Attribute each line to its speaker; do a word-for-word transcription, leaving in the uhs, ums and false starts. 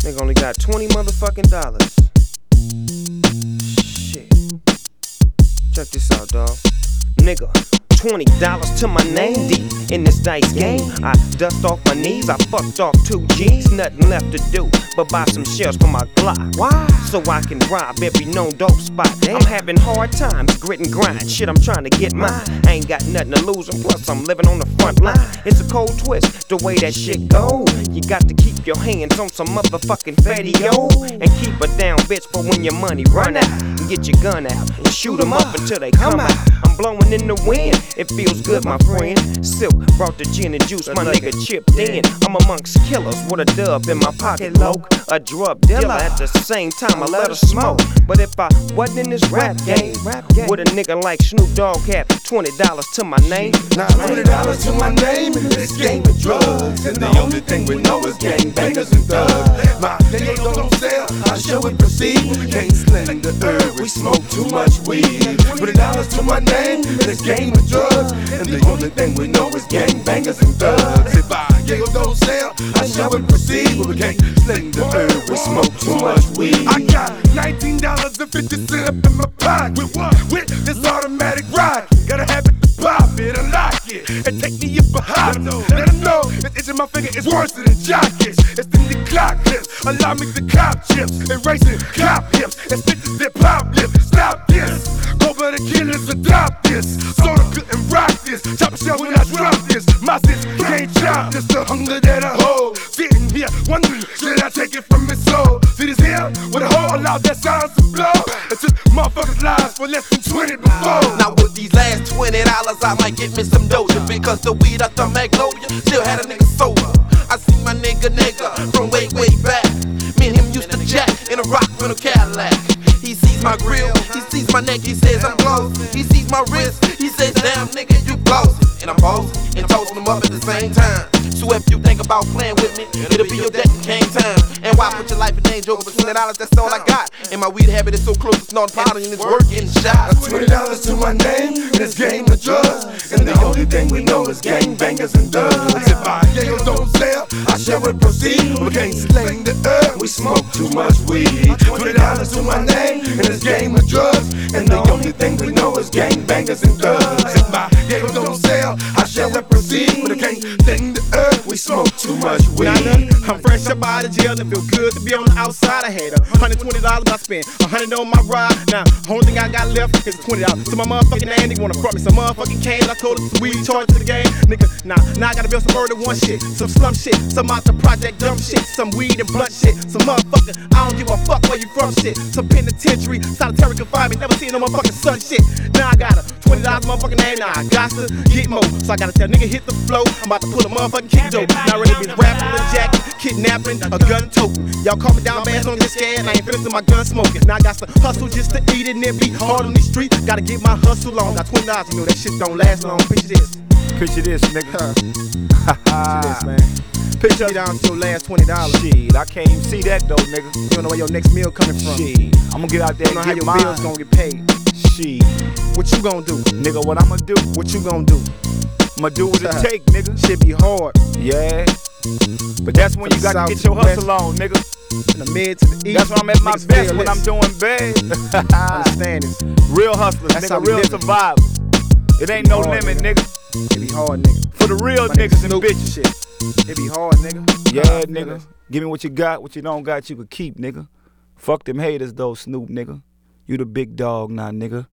Speaker 1: Nigga only got twenty motherfucking dollars. Shit. Check this out, dawg. Nigga, twenty dollars to my name, deep in this dice game. I dust off my knees, I fucked off two G's. Nothing left to do but buy some shells for my Glock. Why? So I can rob every known dope spot. Damn. I'm having hard times, grit and grind. Shit, I'm trying to get mine. I ain't got nothing to lose, and plus I'm living on the front line. It's a cold twist, the way that shit go. You got to keep your hands on some motherfucking fatty, yo. And keep a down, bitch, for when your money run out. And get your gun out and shoot them up until they come out. I'm blowing in the wind, it feels good, my friend. Silk brought the gin and juice, my nigga chipped in. I'm amongst killers with a dub in my pocket, loke. A drug dealer at the same time I let her smoke. But if I wasn't in this rap game, with a nigga like Snoop Dogg have twenty dollars to my name.
Speaker 2: Now twenty dollars to my name in this game of drugs. And the only thing we know is gangbangers and thugs. My nigga don't sell, I show it proceed. We can't sling the herb, we smoke too much weed. Twenty dollars to my name in this game of drugs. And the only thing we know is gangbangers and thugs. If I don't sell, I show it proceed. We can't sling the herb, we smoke too much weed. I got nineteen dollars and fifty cents up in my pocket. With what? With this automatic rocket. Gotta have it to pop it, unlock it, and take me up behind. Let them know that itching my finger is worse than jackets. It's in the clock clips, allow me to cop chips, and racing cop hips, and stitches that pop lips. Stop this, go for the killers, adopt this. Soda couldn't rock this, chop a shell when I drop this. My sis can't chop this, the hunger that I hold. Sitting here wondering, should I take it from his soul? See this here, with a hole, allow that silence to blow. It's just motherfuckers' lives for less than twenty before.
Speaker 3: Now with these last twenty dollars, I might get me some doja, because the weed out the Magnolia still had a nigga sober. I see my nigga nigga from way, way back. Me and him used to jack in a rock rental Cadillac. He sees my grill, he sees my neck, he says I'm close. He sees my wrist, he says damn nigga you close. And I'm bossing and toasting them up at the same time. So if you think about playing with me, it'll be your death and game time. And why put your life in danger over twenty dollars, that's all I got. And my weed habit is so close, it's not powder and it's working shots.
Speaker 2: Twenty dollars to my name in this game of drugs. And the only thing we know is gangbangers and thugs. If I yell don't sell, I shall it proceed. We can't sling the herb, we smoke too much weed. Twenty dollars to my name in this game of drugs. And the only thing we know is gangbangers and thugs. If I yell don't sell, I shall it proceed. We can't sling the herb, we smoke too much weed.
Speaker 4: I'm fresh up out of jail and feel good to be on the outside. I had a hundred twenty dollars I spent, a hundred on my ride. Now, only thing I got left is twenty dollars. So my motherfucking name, nigga wanna front me some motherfucking cane. I told her some weed charge to the game, nigga. Now, now I gotta build some murder one shit, some slum shit, some out the project dumb shit, some weed and blunt shit, some motherfucker I don't give a fuck where you from shit, some penitentiary, solitary confinement, never seen no motherfucking sun shit. Now I got a twenty dollars motherfucking name, now I got to get more. So I gotta tell nigga hit the flow, I'm about to pull a motherfucking kick joke. Now ready to be rapping with a jacket, kidnapping, a gun toting. Y'all call me down bad, so don't get scared, I ain't finishing my gun smoking. Now I got to hustle just to eat it and it be hard on these streets. Gotta get my hustle on, got twenty dollars, you know that shit don't last long. Picture this.
Speaker 5: Picture this, nigga.
Speaker 4: Picture this, man. Picture me down to your last twenty dollars.
Speaker 5: Shit, I can't even see that though, nigga.
Speaker 4: You don't know where your next meal coming from.
Speaker 5: Shit, I'm gonna get out there
Speaker 4: you don't know
Speaker 5: and
Speaker 4: how
Speaker 5: get
Speaker 4: your
Speaker 5: mine.
Speaker 4: bills gonna get paid.
Speaker 5: Shit,
Speaker 4: What you gonna do?
Speaker 5: nigga, what I'ma do?
Speaker 4: What you gonna do?
Speaker 5: I'ma do what it take, nigga.
Speaker 4: Shit be hard.
Speaker 5: Yeah, but that's when you gotta get your hustle on, nigga.
Speaker 4: From the mid to the east.
Speaker 5: That's when I'm at my
Speaker 4: niggas
Speaker 5: best,
Speaker 4: feel
Speaker 5: when
Speaker 4: this.
Speaker 5: I'm doing bad.
Speaker 4: Understand this.
Speaker 5: Real hustlers,
Speaker 4: That's how
Speaker 5: nigga,
Speaker 4: we
Speaker 5: real
Speaker 4: living.
Speaker 5: survivors. It ain't no
Speaker 4: hard,
Speaker 5: limit,
Speaker 4: nigga.
Speaker 5: nigga.
Speaker 4: It be hard, nigga.
Speaker 5: For the real
Speaker 4: My nigga
Speaker 5: niggas and
Speaker 4: Snoop
Speaker 5: bitches.
Speaker 4: shit. It be hard, nigga.
Speaker 5: Yeah,
Speaker 4: I feel
Speaker 5: nigga.
Speaker 4: this.
Speaker 5: Give me what you got, what you don't got, you could keep, nigga. Fuck them haters though, Snoop, nigga. You the big dog now, nigga.